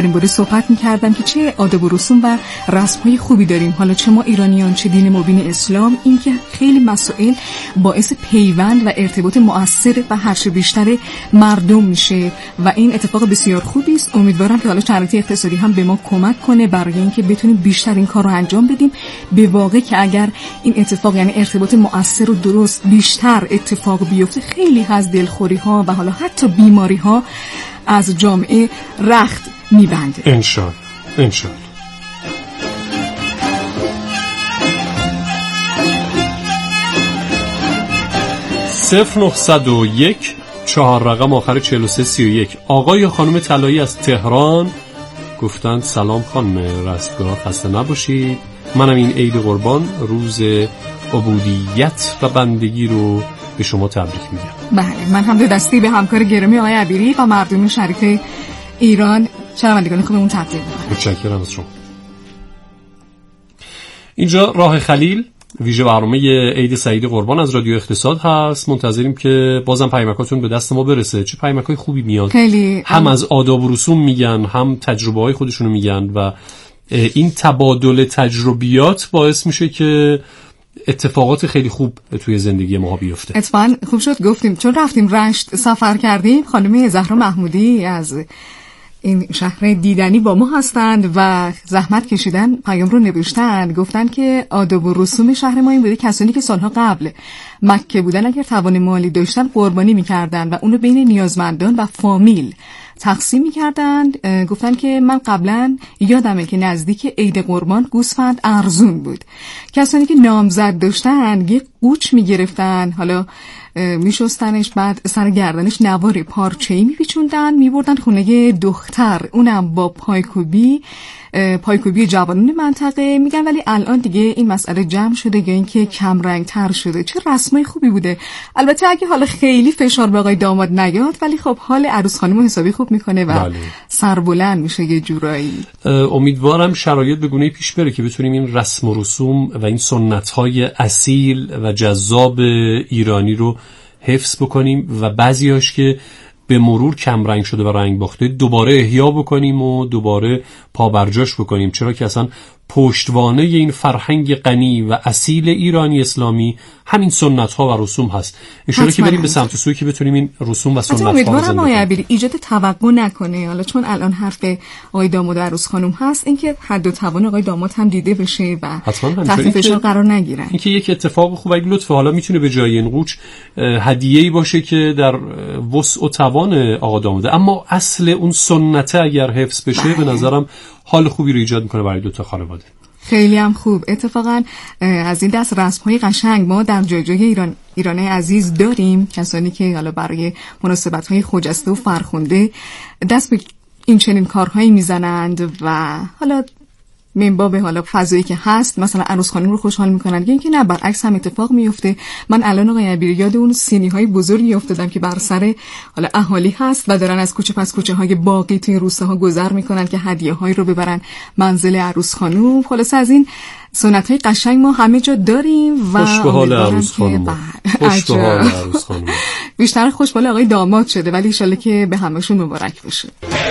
در این باره صحبت می‌کردن که چه آداب و رسوم و رسم‌های خوبی داریم، حالا چه ما ایرانیان چه دین مبین اسلام، این که خیلی مسائل باعث پیوند و ارتباط مؤثر و هرچه بیشتر مردم میشه و این اتفاق بسیار خوبی است. امیدوارم که حالا شرایط اقتصادی هم به ما کمک کنه برای اینکه بتونیم بیشتر این کار رو انجام بدیم. به واقع که اگر این اتفاق یعنی ارتباط مؤثر و درست بیشتر اتفاق بیفته، خیلی از دلخوری‌ها و حالا حتی بیماری‌ها از جامعه رخت میبنده. انشالله. 0901 4 رقم آخر 4331. آقای یا خانم طلایی از تهران گفتن سلام خانم رستگار، خسته نباشید. منم این عید قربان روز عبودیت و بندگی رو به شما تبریک میگم. بله، من هم دو دستی به همکار گرامی آقای عبیری و مردم شریف ایران شنوندگان خوبمون تقدیم می‌کنم. متشکرم از شما. اینجا راه خلیل، ویژه برنامه عید سعید قربان از رادیو اقتصاد هست. منتظریم که بازم پیامکاتون به دست ما برسه. چه پیامکای خوبی میاد، خیلی هم از آداب و رسوم میگن، هم تجربه‌های خودشونو میگن و این تبادل تجربیات باعث میشه که اتفاقات خیلی خوب توی زندگی ما بیفته. اتفاقا خوب شد گفتیم، چون رفتیم رشت سفر کردیم. خانم زهرا محمودی از این شهر دیدنی با ما هستند و زحمت کشیدن، پیام رو نوشتن، گفتن که آداب و رسوم شهر ما این بوده کسانی که سالها قبل مکه بودن اگر توان مالی داشتن قربانی می‌کردن و اونو بین نیازمندان و فامیل تقسیم می‌کردند. گفتن که من قبلا یادمه که نزدیک عید قربان گوسفند ارزون بود. کسانی که نامزد داشتن یه قوچ می‌گرفتن، حالا میشستنش، بعد سر گردنش نوار پارچه‌ای میپیچوندن، میبردن خونه دختر، اونم با پایکوبی جوانان منطقه. میگن ولی الان دیگه این مسئله جمع شده یا اینکه کم رنگ تر شده. چه رسمای خوبی بوده. البته اگه حالا خیلی فشار به آقای داماد نیاد، ولی خب حال عروس خانم حسابی خوب میکنه و بله. سربلند میشه یه جورایی. امیدوارم شرایط به گونه‌ای پیش بره که بتونیم این رسم و رسوم و این سنت‌های اصیل و جذاب ایرانی رو حفظ بکنیم و بعضیاش که به مرور کم رنگ شده و رنگ باخته دوباره احیا بکنیم و دوباره پابرجاش بکنیم، چرا که اصلا پشتوانه این فرهنگ غنی و اصیل ایرانی اسلامی همین سنت ها و رسوم هست. انشالله که بریم به سمت سوی که بتونیم این رسوم و سنت ها رو زنده کنیم. امیدوارم ایجاد توقع نکنه، حالا چون الان حرف آقای داماد و عروس خانم هست، اینکه حد و توان آقای داماد هم دیده بشه و تحت فشار قرار نگیرن. اینکه یک اتفاق خوب اگه لطفه حالا میتونه به جای این قوچ هدیه‌ای باشه که در وسع و توان آقا داماده، اما اصل اون سنت اگر حفظ بشه به نظرم حال خوبی رو ایجاد میکنه برای دو تا خانواده. خیلی هم خوب. اتفاقا از این دست رسم‌های قشنگ ما در جای جای ایران عزیز داریم. کسانی که حالا برای مناسبت‌های خجسته و فرخنده دست به این چنین کارهایی میزنند و حالا من باب حالا فضایی که هست مثلا عروس خانم رو خوشحال میکنن، اینکه نه برعکس هم اتفاق میفته. من الان آقای عبیری یاد اون سینی‌های بزرگی افتادم که بر سر حالا اهالی هست و دارن از کوچه پس کوچه های باقی توی روستاها گذر میکنن که هدیه‌هایی رو ببرن منزل عروس خانم. خلاص از این سنت‌های قشنگ ما همه جا داریم و خوش به حال عروس خانم. خوش به حال عروس خانم. بیشتر خوش به حال آقای داماد شده، ولی ان شاءالله که به همه‌شون مبارک باشه.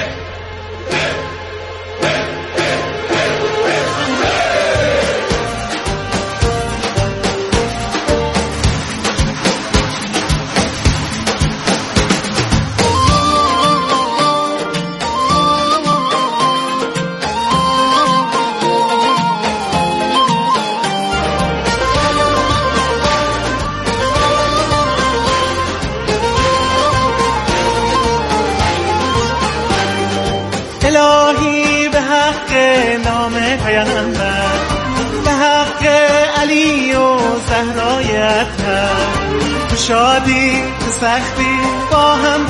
الهی به حق نام پیامبر، به حق علی و زهرای اطهر، تو شادی تو سختی با هم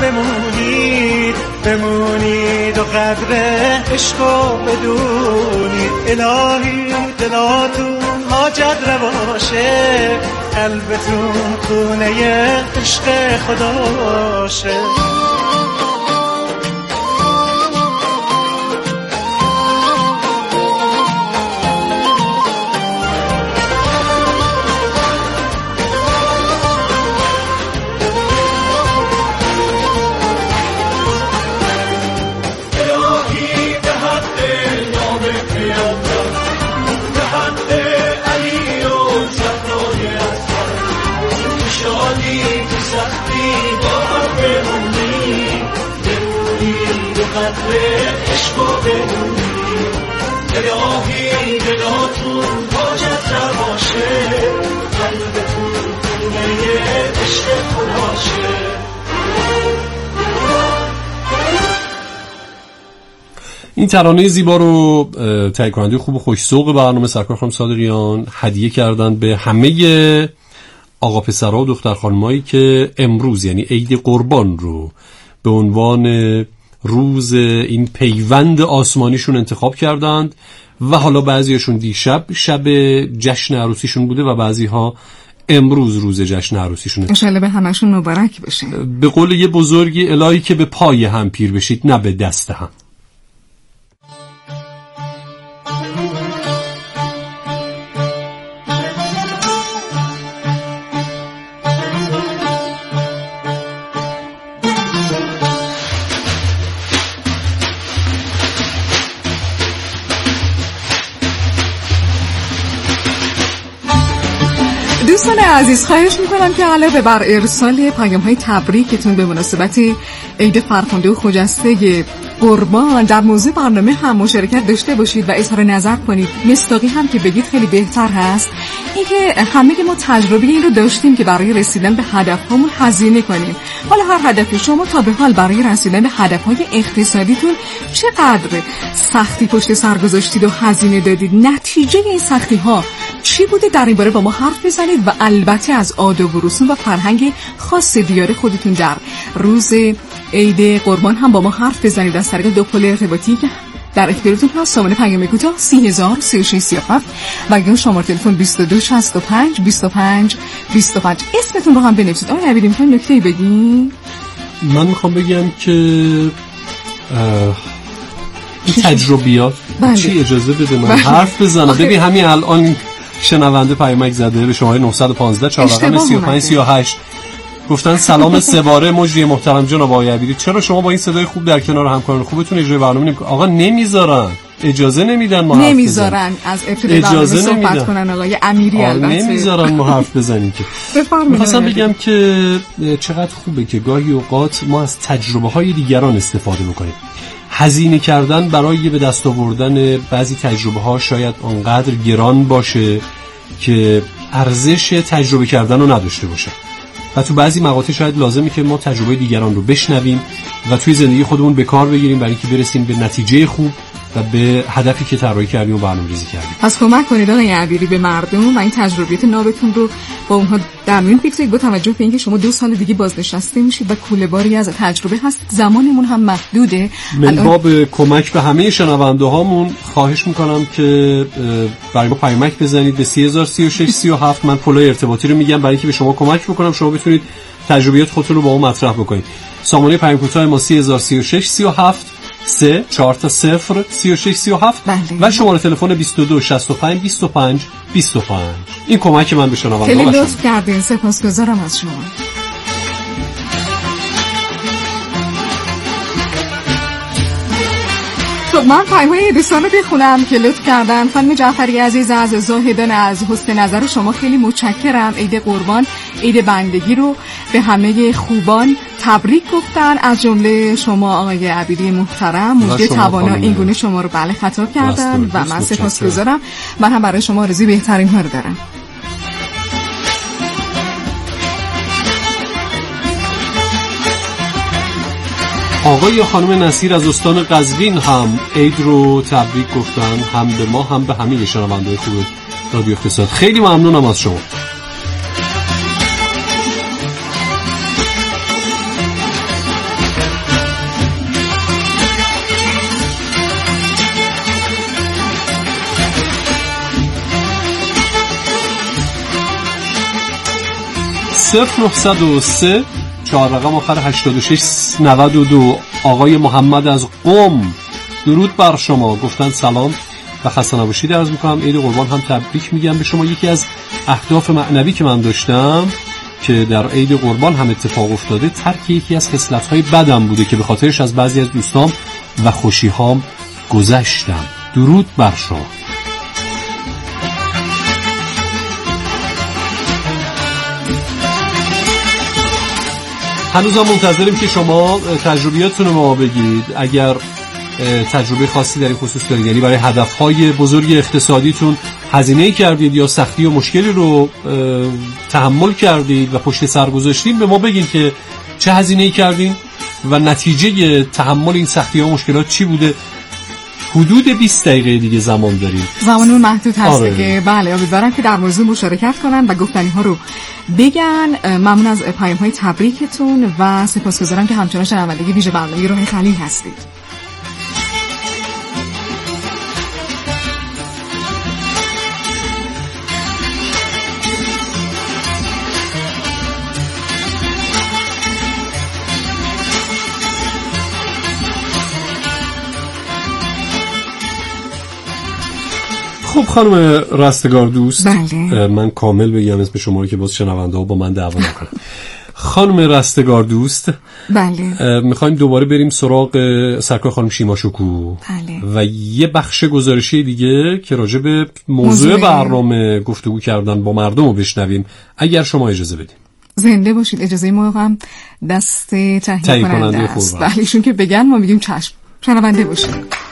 بمونید و قدر عشقو بدونید. الهی دلاتون حاجت رواشه، قلبتون خونه عشق خداشه. الهی به عشق و بدونی الهی دلاتون حاجت نباشه قلبتون خونه عشق خداشه. این ترانه زیبا رو تهیه کننده خوب و خوش‌ذوق برنامه سرکار خانم صادقیان هدیه کردن به همه آقا پسرها و دختر خانمایی که امروز یعنی عید قربان رو به عنوان روز این پیوند آسمانیشون انتخاب کردند و حالا بعضیشون دیشب شب جشن عروسیشون بوده و بعضیها امروز روز جشن عروسیشونه. انشالله به همشون مبارک بشه. به قول یه بزرگی الهی که به پای هم پیر بشید نه به دست هم. دوستان عزیز خواهش میکنم که علاوه بر ارسال پیام‌های تبریکتون به مناسبت عید فرخنده و خجسته قربان در موضوع برنامه هم مشارکت داشته باشید و اظهار نظر کنید. مصداقی هم که بگید خیلی بهتر هست. اینکه همه ما تجربه این رو داشتیم که برای رسیدن به هدفهامون هزینه کنیم. حالا هر هدفی شما تا به حال برای رسیدن به هدفهای اقتصادیتون چقدر سختی پشت سر گذاشتید و هزینه دادید، نتیجه این سختی ها چی بوده، در این باره با ما حرف بزنید و البته از آداب و رسوم و فرهنگ خاص دیار خودتون در روز عید قربان هم با ما حرف بزنید از طریق دو پل ارتباطی که در اختیارتون هست. سامانه پیام کوتاه 303637 و یا شماره تلفن 2265 25 25. اسمتون رو هم بنویسید. آقای عبیدی میخواین نکته‌ای بگین؟ من میخوام بگم که این تجربیات چی اجازه بده من حرف بزنم. ببین همین الان شنونده پیامک زده به شماره 915 4 رقم 35 38 گفتن سلام سه باره مجری محترم جناب آقای عبیدی، چرا شما با این صدای خوب در کنار همکاران خوبتون اجرای برنامه نمی‌کنید؟ آقا نمیذارن، اجازه نمیدن ما حرف بزنیم. از ابتدای برنامه صحبت کنن آقای امیری البته نمیذارن ما حرف بزنیم که. می‌خواستم بگم که چقدر خوبه که گاهی اوقات ما از تجربه‌های دیگران استفاده بکنیم. هزینه کردن برای به دست آوردن بعضی تجربه‌ها شاید آنقدر گران باشه که ارزش تجربه کردن رو نداشته باشه و تو بعضی مقاطع شاید لازمه که ما تجربه دیگران رو بشنویم و توی زندگی خودمون به کار بگیریم برای اینکه برسیم به نتیجه خوب و به هدفی که طراحی کردیم و برنامه‌ریزی کردیم. پس کمک کنید آقای عبیری به مردم و این تجربیات نابتون رو با اونها در میون بگذارید با توجه به اینکه شما 2 سال دیگه بازنشسته میشید و کوله‌باری از تجربه هست، زمانمون هم محدوده. من با کمک به همه شنونده هامون خواهش میکنم که برای ما پیامک بزنید به 3036 37. من پلای ارتباطی رو میگم برای اینکه به شما کمک بکنم شما بتونید تجربیات خودتون رو با ما مطرح بکنید. سامانه پیام کوتاه ما 3036 37 3 4 تا 0 36 37 و شماره تلفن 22 65 25 25. این کمک من به شنونده خیلی لطف کردین، سپاسگزارم از شما. خب من پیام‌های دوستان رو بخونم که لطف کردن. خانم جعفری عزیز از زاهدان از حسن نظر شما خیلی متشکرم. عید قربان، عید بندگی رو به همه خوبان تبریک گفتن، از جمله شما آقای عبیدی محترم مجری توانا این گونه شما رو بله خطاب کردن و من سپاسگزارم. من هم برای شما آرزوی بهترین ها رو دارم. آقای یا خانم نصیر از استان قزوین هم عید رو تبریک گفتن، هم به ما هم به همه شنونده‌های خوب رادیو اقتصاد. خیلی ممنونم از شما. صفر 903 4 رقم آخر 86 92. آقای محمد از قم درود بر شما، گفتن سلام و خسته نباشید عرض میکنم. عید قربان هم تبریک میگم به شما. یکی از اهداف معنوی که من داشتم که در عید قربان هم اتفاق افتاده ترک یکی از خصلت‌های بدم بوده که به خاطرش از بعضی از دوستام و خوشی‌هام گذشتم. درود بر شما. هنوز هم منتظریم که شما تجربیاتتون رو ما بگید. اگر تجربه خاصی در این خصوص دارید؟ یعنی برای هدفهای بزرگ اقتصادیتون هزینه کردید یا سختی و مشکلی رو تحمل کردید و پشت سر گذاشتید؟ به ما بگین که چه هزینه‌ای کردین و نتیجه تحمل این سختی و مشکلات چی بوده. حدود 20 دقیقه دیگه زمان داریم. زمانمون محدود هست که بله، امیدوارم که در موضوع مشارکت کنن و گفتنی ها رو بگن. ممنون از پیام های تبریکتون و سپاسگزارم که همچنان شنوندگی ویژه برنامه راه خلیل هستید. خب خانم رستگار دوست، بله. من کامل بگم اسم شما رو که باز شنونده ها با من دعوا نکنن. خانم رستگار دوست، بله، میخوایم دوباره بریم سراغ سرکار خانم شیما شکوه، بله. و یه بخش گزارشی دیگه که راجع به موضوع برنامه گفتگو کردن با مردم رو بشنویم، اگر شما اجازه بدین. زنده باشید. اجازه ما هم دست تهیه کننده است. بله، ایشون که بگن ما میگیم چشم. شنونده باشید.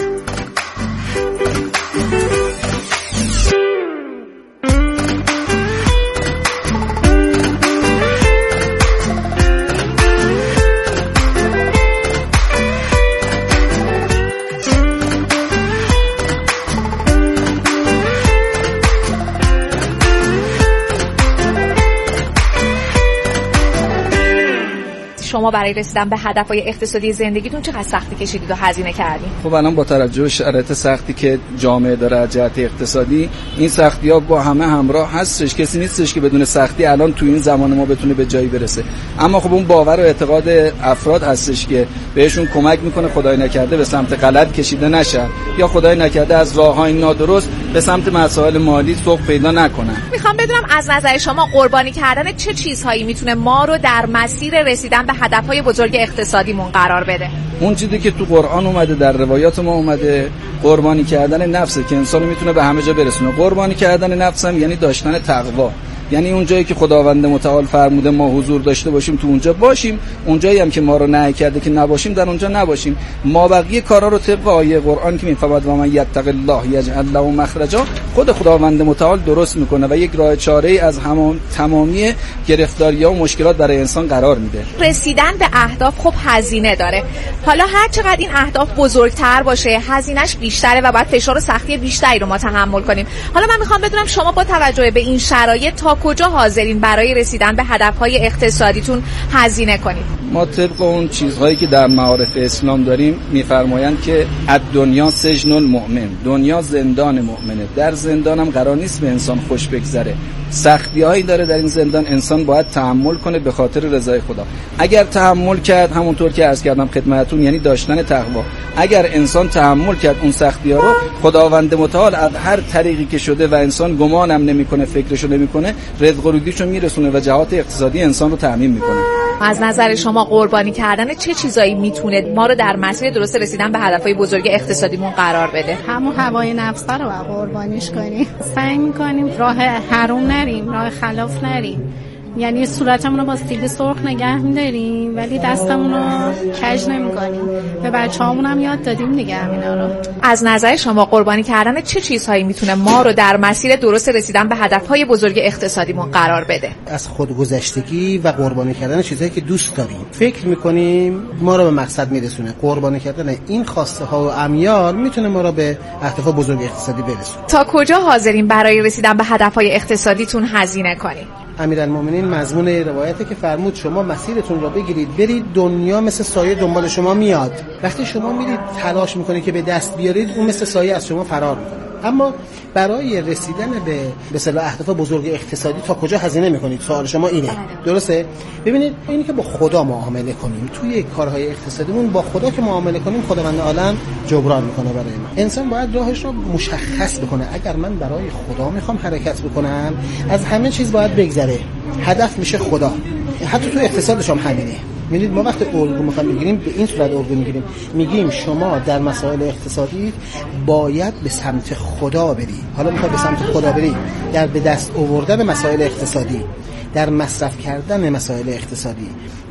شما برای رسیدن به هدفهای اقتصادی زندگیتون چقدر سختی کشیدید و هزینه کردید؟ خب الان با توجه به شرایط سختی که جامعه داره از جهت اقتصادی، این سختی‌ها با همه همراه هستش. کسی نیستش که بدون سختی الان تو این زمان ما بتونه به جایی برسه. اما خب اون باور و اعتقاد افراد هستش که بهشون کمک میکنه خدای نکرده به سمت غلط کشیده نشن، یا خدای نکرده از راه‌های نادرست به سمت مسائل مالی سوق پیدا نکنن. میخوام بدونم از نظر شما قربانی کردن چه چیزهایی میتونه ما رو در مسیر رسیدن به هدفهای بزرگ اقتصادیمون قرار بده؟ اون چیزی که تو قرآن اومده، در روایات ما اومده، قربانی کردن نفسه که انسان میتونه به همه جا برسونه. قربانی کردن نفس هم یعنی داشتن تقوا، یعنی اون جایی که خداوند متعال فرموده ما حضور داشته باشیم تو اونجا باشیم، اون جایی هم که ما رو نهی کرده که نباشیم در اونجا نباشیم. ما بقیه کارا رو طبق آیه قرآن که میفرماد و من یتق الله یجعل له مخرجا، خود خداوند متعال درست میکنه و یک راه چاره‌ای از تمامی گرفتاری‌ها و مشکلات برای انسان قرار میده. رسیدن به اهداف خب هزینه داره. حالا هر چقدر این اهداف بزرگتر باشه هزینه‌اش بیشتره و باید فشار و سختی بیشتری رو ما تحمل کنیم. حالا من میخوام بدونم شما با توجه به این شرایط تا کجا حاضرین برای رسیدن به هدفهای اقتصادیتون هزینه کنید؟ ما طبق اون چیزهایی که در معارف اسلام داریم میفرمایند که الدنیا سجن المؤمن، دنیا زندان مؤمنه. در زندان هم قرار نیست به انسان خوش بگذره، سختی‌هایی داره در این زندان، انسان باید تحمل کنه به خاطر رضای خدا. اگر تحمل کرد، همونطور که عرض کردم خدمتتون، یعنی داشتن تقوا، اگر انسان تحمل کرد اون سختی‌ها رو، خداوند متعال از هر طریقی که شده و انسان گمانم نمی‌کنه، فکرشو نمی‌کنه، رزق و روزیشو میرسونه و جهات اقتصادی انسان رو تامین می‌کنه. از نظر شما قربانی کردن چه چیزایی میتونه ما رو در مسیر درست رسیدن به هدفهای بزرگ اقتصادیمون قرار بده؟ همون هوای نفس رو قربانیش کنیم. سعی می‌کنیم راه حرام نریم، راه خلاف نریم. یعنی صورتمون رو با سیب سرخ نگه می‌داریم ولی دستمون رو کج نمی‌کنیم. به بچه‌هامون هم یاد دادیم دیگه همینا رو. از نظر شما قربانی کردن چه چیزهایی میتونه ما رو در مسیر درست رسیدن به هدفهای بزرگ اقتصادیمون قرار بده؟ از خودگذشتگی و قربانی کردن چیزایی که دوست داریم. فکر می‌کنیم ما رو به مقصد میرسونه. قربانی کردن این خواسته ها و امیال میتونه ما رو به اهداف بزرگ اقتصادی برسونه. تا کجا حاضرین برای رسیدن به هدفهای اقتصادیتون هزینه کنید؟ امیرالمومنین مضمون روایتی که فرمود شما مسیرتون رو بگیرید برید، دنیا مثل سایه دنبال شما میاد. وقتی شما میرید تلاش میکنید که به دست بیارید، اون مثل سایه از شما فرار میکنه. اما برای رسیدن به اصطلاح اهداف بزرگ اقتصادی تا کجا هزینه میکنید؟ سوال شما اینه، درسته؟ ببینید اینی که با خدا معامله کنیم توی کارهای اقتصادیمون، با خدا که معامله کنیم خداوند عالم جبران میکنه برای ما. انسان باید راهش رو مشخص بکنه. اگر من برای خدا میخوام حرکت بکنم، از همه چیز باید بگذره. هدف میشه خدا. حتی تو اقتصادش هم همینه. می‌بینید ما وقتی الگو می‌خوایم بگیریم به این صورت الگو می‌گیریم، میگیم شما در مسائل اقتصادی باید به سمت خدا بری. حالا می‌خوای به سمت خدا بری در به دست آوردن مسائل اقتصادی، در مصرف کردن مسائل اقتصادی،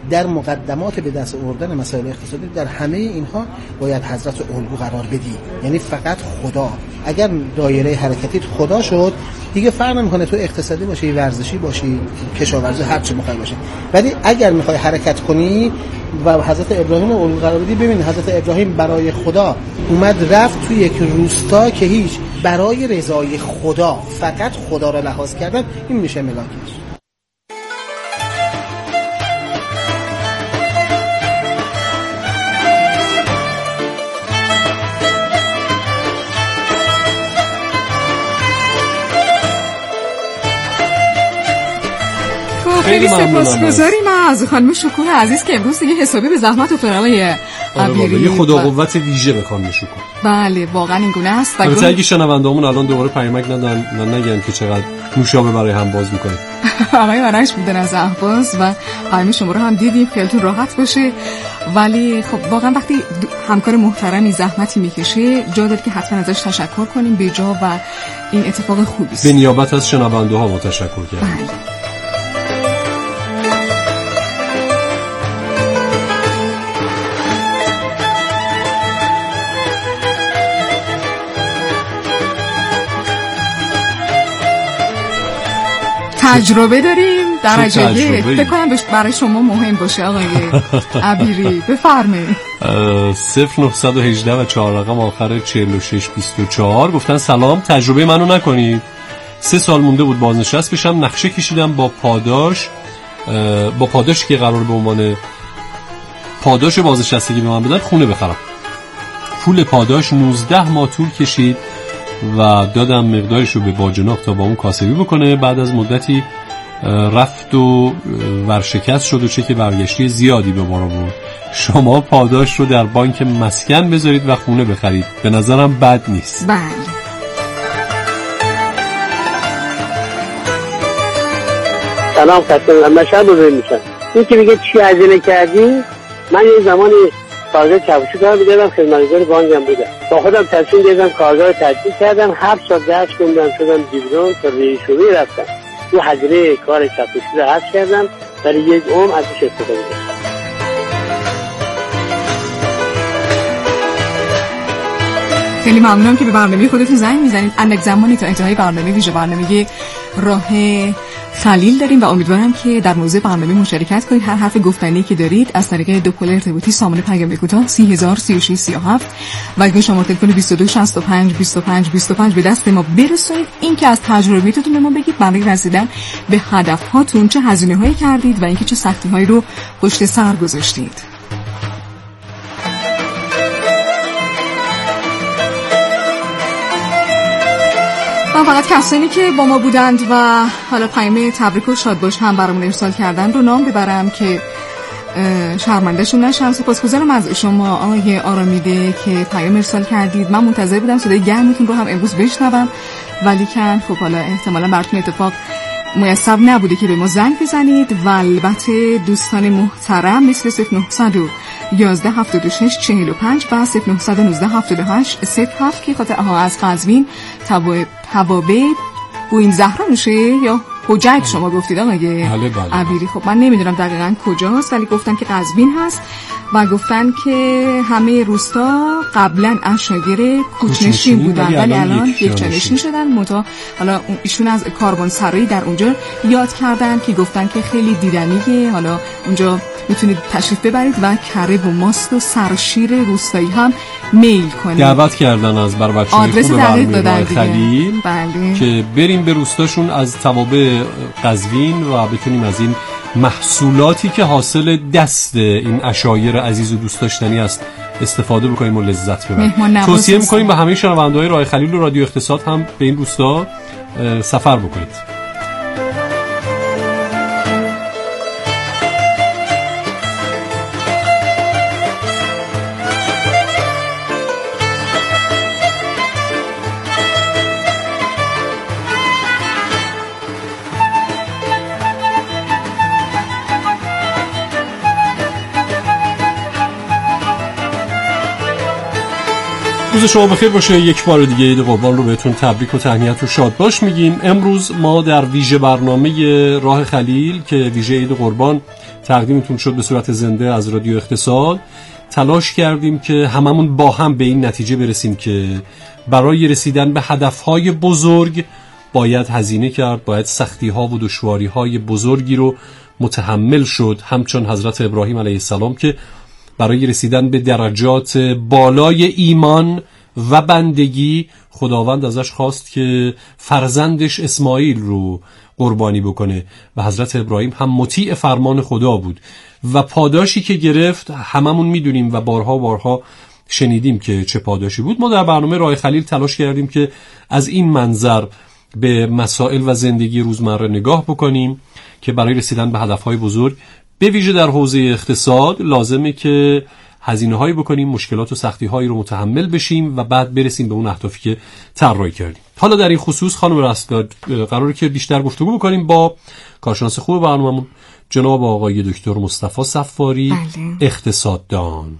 در مقدمات به دست آوردن مسائل اقتصادی در همه اینها باید حضرت الگو قرار بدی. یعنی فقط خدا. اگر دایره حرکتیت خدا شد دیگه فرق نمیکنه تو اقتصادی باشی، ورزشی باشی، کشاورزی، هر چی میخوای باشی. ولی اگر میخوای حرکت کنی و حضرت ابراهیم رو الگو قرار بدی، ببین حضرت ابراهیم برای خدا اومد رفت تو یک روستا که هیچ، برای رضای خدا، فقط خدا رو لحاظ کردن، این میشه ملاکش. خیلی سپاسگزاریم از خانم شکوه عزیز که امروز دیگه حسابی به زحمت و فرقای عبیری یه خدا قوت ویژه به خانم شکوه. بله واقعا این گونه است. البته اگه شنوندهامون الان دوباره پیامک ندن و نگن که چقدر نوشابه برای هم باز میکنه. آقای آرش بودن از اهواز و پیام شما رو هم دیدیم، خیلیتون راحت باشه. ولی خب واقعا وقتی همکار محترمی زحمتی میکشه جا داره که حتما ازش تشکر کنیم به جا و این اتفاق خوبی است. به نیابت از شنونده ها تشکر کنیم. تجربه داریم درجه یک، فکر کنم برای شما مهم باشه آقای عبیری. بفرمایید. 0918 و 4 رقم آخر 4624 گفتن سلام، تجربه منو نکنید. 3 سال مونده بود بازنشست بشم، نقشه کشیدم با پاداش که قرار به عنوان پاداش بازنشستگی به من بدن خونه بخرم. پول پاداش 19 ماه طول کشید و دادم مقدارش رو به باجناق تا با اون کاسبی بکنه. بعد از مدتی رفت و ورشکست شد و چک برگشتی زیادی به ما رو بود. شما پاداش رو در بانک مسکن بذارید و خونه بخرید، به نظرم بد نیست. بله. سلام خدمت مشهد بزرگ میشن. این که میگه چی هزینه کردی، من یه زمانی کارگاه چاپشو کار می‌کردم، خدمتگزار بانکم بودم. با خودم تصمیم گرفتم کارگاه رو تجدید کردم. 7 سال درس خوندم، شدم دیپلم، تا رئیس شعبه رفتم. تو هزینه کار چاپشو رو حذف کردم، برای یک عمر ازش استفاده کردم. خیلی ممنونم که به برنامه خودتون زنگ میزنید. اندک زمانی تا انتهای برنامه ویژه برنامه راه خلیل داریم و امیدوارم که در موضوع برنامه مشارکت کنید. هر حرف گفتنی که دارید از طریق دو پل ارتباطی سامان پیام کوتاه 3003637 و اگه شماره تلفن 22652525 به دست ما برسونید. این که از تجربیاتتون به ما بگید برای رسیدن به هدفهاتون چه هزینه‌هایی کردید و اینکه چه سختی‌هایی رو پشت سر گذاشتید. و فقط کسانی که با ما بودند و حالا پیام تبریک و شاد باش هم برامون ارسال کردن رو نام ببرم که شرمنده‌شون نشم. سپاسگزارم از شما آقای آرامیده که پیام ارسال کردید. من منتظر بودم صدای گرمتون رو هم امروز بشنوم، ولی که خب حالا احتمالاً براتون اتفاق میسر نبوده که به ما زنگ بزنید. و البته دوستان محترم مثل 09117645 و 09197807 که خاطر از قزوین توابع بوین زهرانوشه یا حجت شما گفتید آقای عبیری. خب من نمیدونم دقیقاً کجاست، ولی گفتن که قزوین هست و گفتن که همه روستا قبلا عشایر کوچنشین بودن ولی الان یکجانشین شدن. حالا ایشون از کاروانسرایی در اونجا یاد کردن که گفتن که خیلی دیدنیه. حالا اونجا میتونید تشریف ببرید و کره و ماست و سرشیر روستایی هم میل کنید. دعوت کردن از بر بچه‌های خوب برنامه خلیل که بریم به روستاشون از توابع قزوین و بتونیم از این محصولاتی که حاصل دست این عشایر عزیز و دوست داشتنی است استفاده بکنیم و لذت ببریم. توصیه می‌کنیم به همه شنونده‌های راه خلیل و رادیو اقتصاد هم به این روستا سفر بکنید. روز شما بخیر باشه. یک بار دیگه عید قربان رو بهتون تبریک و تهنیت و شاد باش میگیم. امروز ما در ویژه برنامه راه خلیل که ویژه عید قربان تقدیمتون شد به صورت زنده از رادیو اقتصاد. تلاش کردیم که هممون با هم به این نتیجه برسیم که برای رسیدن به هدفهای بزرگ باید هزینه کرد، باید سختی‌ها و دشواری‌های بزرگی رو متحمل شد، همچون حضرت ابراهیم علیه السلام که برای رسیدن به درجات بالای ایمان و بندگی خداوند ازش خواست که فرزندش اسماعیل رو قربانی بکنه و حضرت ابراهیم هم مطیع فرمان خدا بود و پاداشی که گرفت هممون میدونیم و بارها شنیدیم که چه پاداشی بود. ما در برنامه راه خلیل تلاش کردیم که از این منظر به مسائل و زندگی روزمره نگاه بکنیم که برای رسیدن به هدفهای بزرگ به ویژه در حوزه اقتصاد لازمه که هزینه‌هایی بکنیم، مشکلات و سختی‌هایی رو متحمل بشیم و بعد برسیم به اون اهدافی که طراحی کردیم. حالا در این خصوص خانم رستگار قراره که بیشتر گفتگو بکنیم با کارشناس خوب برنامه‌مون جناب آقای دکتر مصطفی صفاری، اقتصاددان.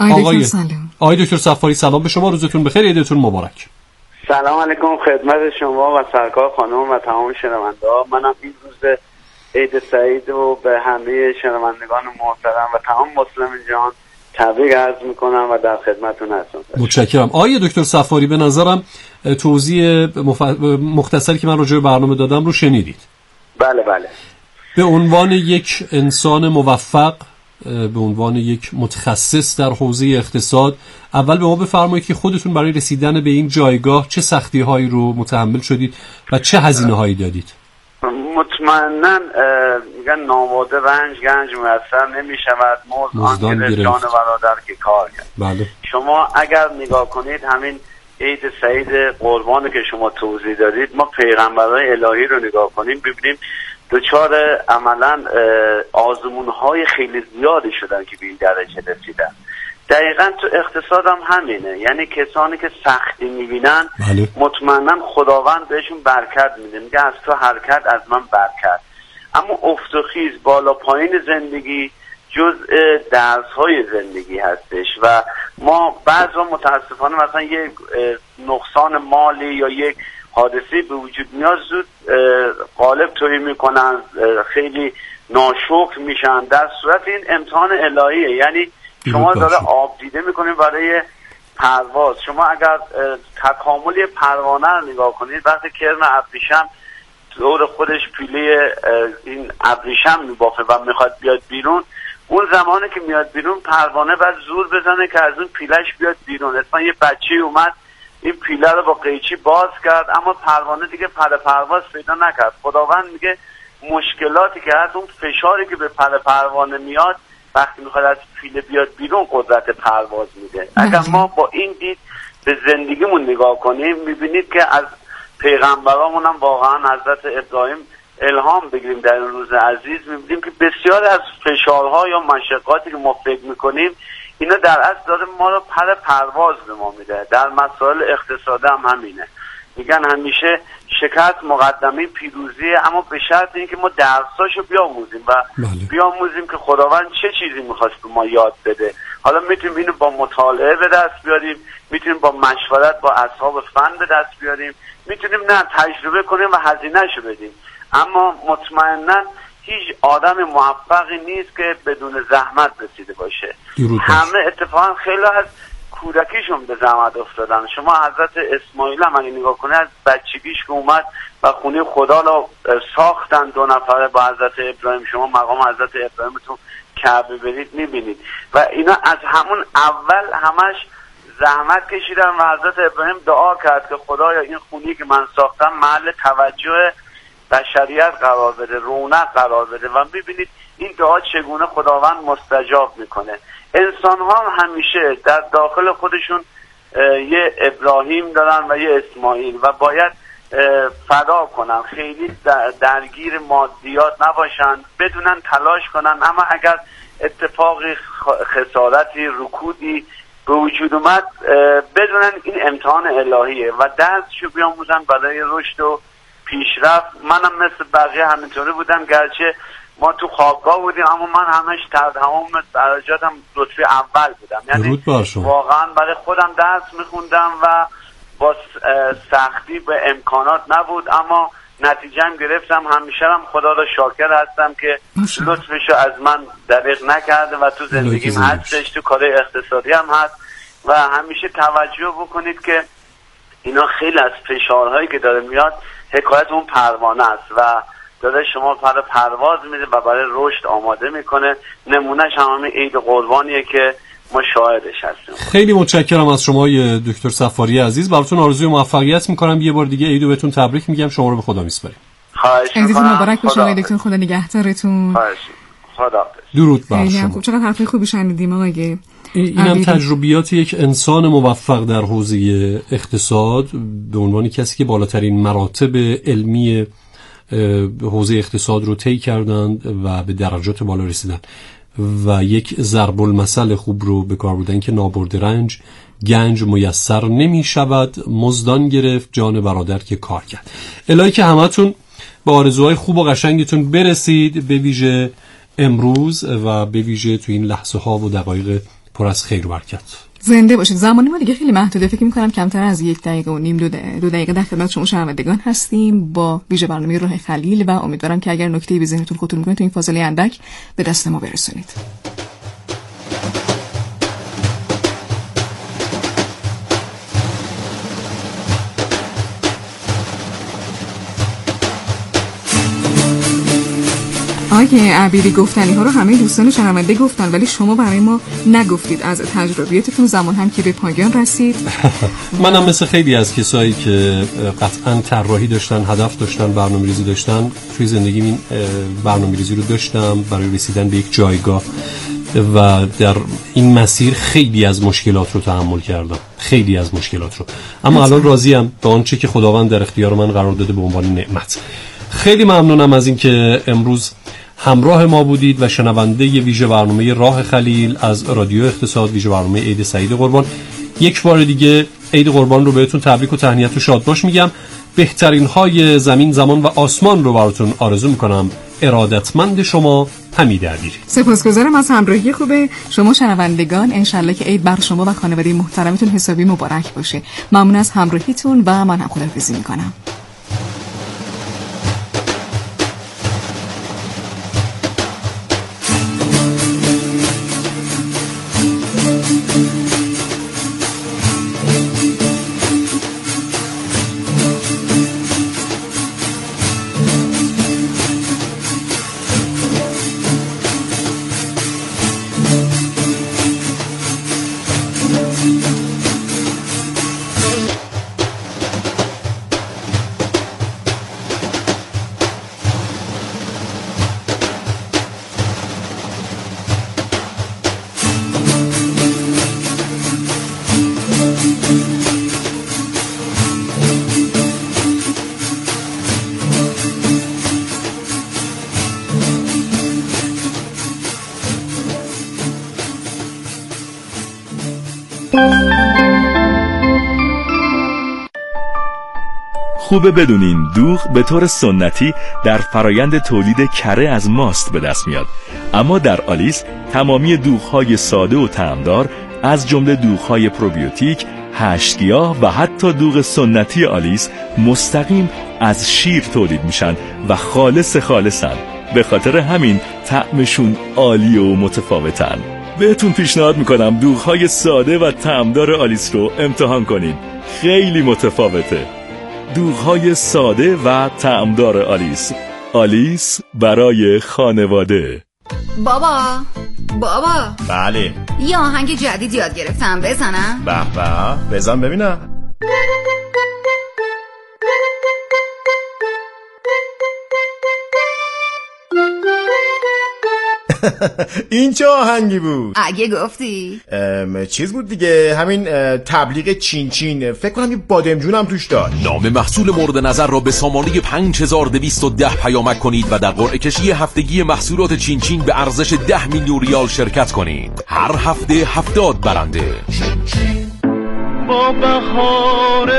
آقای دکتر صفاری سلام به شما، روزتون بخیر، عیدتون مبارک. سلام علیکم خدمت شما و سرکار خانم و تمام شنونده‌ها. منم این روز عید سعید و به همه شنوندگان محترم و تمام مسلمان جهان تبریک عرض میکنم و در خدمتتون هستم. متشکرم. آقای دکتر صفاری به نظرم توضیح مختصری که من راجع به برنامه دادم رو شنیدید. بله. به عنوان یک انسان موفق، به عنوان یک متخصص در حوزه اقتصاد، اول به ما بفرمایید که خودتون برای رسیدن به این جایگاه چه سختی‌هایی رو متحمل شدید و چه هزینه‌هایی دادید؟ مطمئناً میگن ناموده رنج گنج میسر نمیشود، مزد آن جان برادر که کار کرد. بله. شما اگر نگاه کنید همین عید سعید قربانی که شما توضیح دادید، ما پیغمبرای الهی رو نگاه کنیم ببینیم دچار عملاً آزمون‌های خیلی زیادی شدن که به این درجه رسیدن. دقیقاً تو اقتصاد هم همینه، یعنی کسانی که سختی میبینن مطمئناً خداوند بهشون برکت میده، میگه از تو حرکت از من برکت. اما افت و خیز بالا پایین زندگی جزء درس‌های زندگی هستش و ما بعضا متاسفانه مثلا یک نقصان مالی یا یک حادثه به وجود میاد زود غالب توهی میکنن، خیلی ناشکر میشن، در صورت این امتحان الهیه. یعنی شما داره آب دیده میکنید برای پرواز. شما اگر تکامل پروانه رو نگاه کنید، وقتی کرم ابریشم دور خودش پیله این ابریشم میبافه و میخواد بیاد بیرون، اون زمانی که میاد بیرون پروانه باید زور بزنه که از اون پیلش بیاد بیرون. اصلا یه بچه اومد این پیله رو با قیچی باز کرد اما پروانه دیگه پر پرواز پیدا نکرد. خداوند میگه مشکلاتی که هست، اون فشاری که به پر پروانه میاد وقتی میخواد از پیله بیاد بیرون قدرت پرواز میده. اگر ما با این دید به زندگیمون نگاه کنیم میبینید که از پیغمبرامون هم واقعا حضرت ابراهیم الهام بگیریم در این روز عزیز، میبینیم که بسیار از فشارها یا مشقاتی که ما فکر میکنیم اینا در اصل داره ما رو پر پرواز به ما میده. در مسائل اقتصادی هم همینه، میگن همیشه شکست مقدمه پیروزیه، اما به شرط اینکه ما درساشو بیاموزیم و بیاموزیم که خداوند چه چیزی میخواست به ما یاد بده. حالا میتونیم اینو با مطالعه به دست بیاریم، میتونیم با مشورت با اصحاب فن به دست بیاریم، میتونیم نه تجربه کنیم و هزینه‌شو بدیم. اما مطمئناً هیچ آدم موفقی نیست که بدون زحمت رسیده باشه. همه اتفاقا خیلی از کودکیشون به زحمت افتادن. شما حضرت اسماعیل هم اگه نگاه کنید از بچگیش که اومد و خونه خدا رو ساختن 2 نفره با حضرت ابراهیم، شما مقام حضرت ابراهیم تو کعبه برید میبینید و اینا از همون اول همش زحمت کشیدن و حضرت ابراهیم دعا کرد که خدایا این خونی که من ساختم محل توجه بشریت قرار بده، رونق قرار بده و میبینید این دعا چگونه خداوند مستجاب میکنه. انسان ها همیشه در داخل خودشون یه ابراهیم دارن و یه اسماعیل و باید فدا کنن، خیلی درگیر مادیات نباشن، بدونن تلاش کنن، اما اگر اتفاقی خسارتی رکودی به وجود اومد بدونن این امتحان الهیه و درسشو بیاموزن برای رشد و پیشرفت. منم مثل بقیه همینطوری بودم، گرچه ما تو خوابگاه بودیم اما من همش تمام درجاتم رتبه اول بودم، یعنی واقعا برای خودم درس میخوندم و با سختی به امکانات نبود اما نتیجه هم گرفتم. همیشه هم خدا را شاکر هستم که لطفشو از من دریغ نکرده و تو زندگیم هستش، تو کار اقتصادی هم هست. و همیشه توجه بکنید که اینا خیلی از فشارهایی که داره میاد حکایت اون پروانه است و داره شما پر پرواز میده و برای رشد آماده میکنه. نمونهش همین عید قربانیه که ما شاهدش هستیم. خیلی متشکرم از شما دکتر صفاری عزیز. براتون آرزوی موفقیت میکنم. یه بار دیگه عیدو بهتون تبریک میگم. شما رو به خدا میسپاریم. خواهش میکنم. عیدتون مبارک باشه دکتر. خدا نگهدارتون. خواهش. خدا. درود بر شما. خب چقدر حرفای خوبی شنیدیم آقای. اینم تجربیات یک انسان موفق در حوزه اقتصاد به عنوان کسی که بالاترین مراتب علمی حوزه اقتصاد رو طی کردند و به درجات بالا رسیدن و یک ضرب المثل خوب رو به کار بردن که نابرد رنج گنج میسر نمی شود، مزدان گرفت جان برادر که کار کرد. الهی که همتون به آرزوهای خوب و قشنگتون برسید، به ویژه امروز و به ویژه تو این لحظه ها و دقایق پر از خیر و برکت. زنده باشید. زمانی ما دیگه خیلی محدوده، فکر می‌کنم کمتر از 1 دقیقه و نیم 2 دقیقه در خدمت شما شنوندگان هستیم با ویژه برنامه راه خلیل و امیدوارم که اگر نکته‌ای به ذهنتون خطور می‌کنه تو این فاصله اندک به دست ما برسونید. آقای عبیری گفتنی ها رو همه دوستان شنونده گفتن ولی شما برای ما نگفتید از تجربیاتتون زمان هم که به پایان رسید. منم مثل خیلی از کسایی که قطعا طراحی داشتن، هدف داشتن، برنامه‌ریزی داشتن، توی زندگیم این برنامه‌ریزی رو داشتم برای رسیدن به یک جایگاه و در این مسیر خیلی از مشکلات رو تحمل کردم، خیلی از مشکلات رو، اما الان راضیم به آنچه که خداوند در اختیار من قرار داده به عنوان نعمت. خیلی ممنونم از اینکه امروز همراه ما بودید و شنونده ویژه برنامه راه خلیل از رادیو اقتصاد، ویژه برنامه عید سعید قربان. یک بار دیگه عید قربان رو بهتون تبریک و تهنیت و شادباش میگم. بهترین های زمین، زمان و آسمان رو براتون آرزو میکنم. ارادتمند شما، حمید عبیری. سپاسگزارم از همراهی خوب شما شنوندگان. انشالله که عید بر شما و خانواده محترمتون حسابی مبارک باشه. ممنون از همراهیتون و من هم خداحافظی میکنم. خوبه بدونین دوغ به طور سنتی در فرایند تولید کره از ماست به دست میاد، اما در آلیس تمامی دوغ‌های ساده و طعمدار از جمله دوغ‌های پروبیوتیک، هشتگیاه و حتی دوغ سنتی آلیس مستقیم از شیر تولید میشن و خالصن. به خاطر همین طعمشون عالی و متفاوتن. بهتون پیشنهاد میکنم دوغ‌های ساده و طعمدار آلیس رو امتحان کنین. خیلی متفاوته. دوغ‌های ساده و طعمدار آلیس. آلیس برای خانواده. بابا بله، یه آهنگ جدید یاد گرفتم، بزنم؟ به بزن ببینم. این چه آهنگی بود؟ اگه گفتی چیز بود دیگه، همین تبلیغ چین چین، فکر کنم یه بادمجون هم توش داشت. نام محصول مورد نظر را به سامانه 5210 پیامک کنید و در قرعه کشی هفتگی محصولات چین چین به ارزش 10 میلیون ریال شرکت کنید. هر هفته 70 برنده. با بهار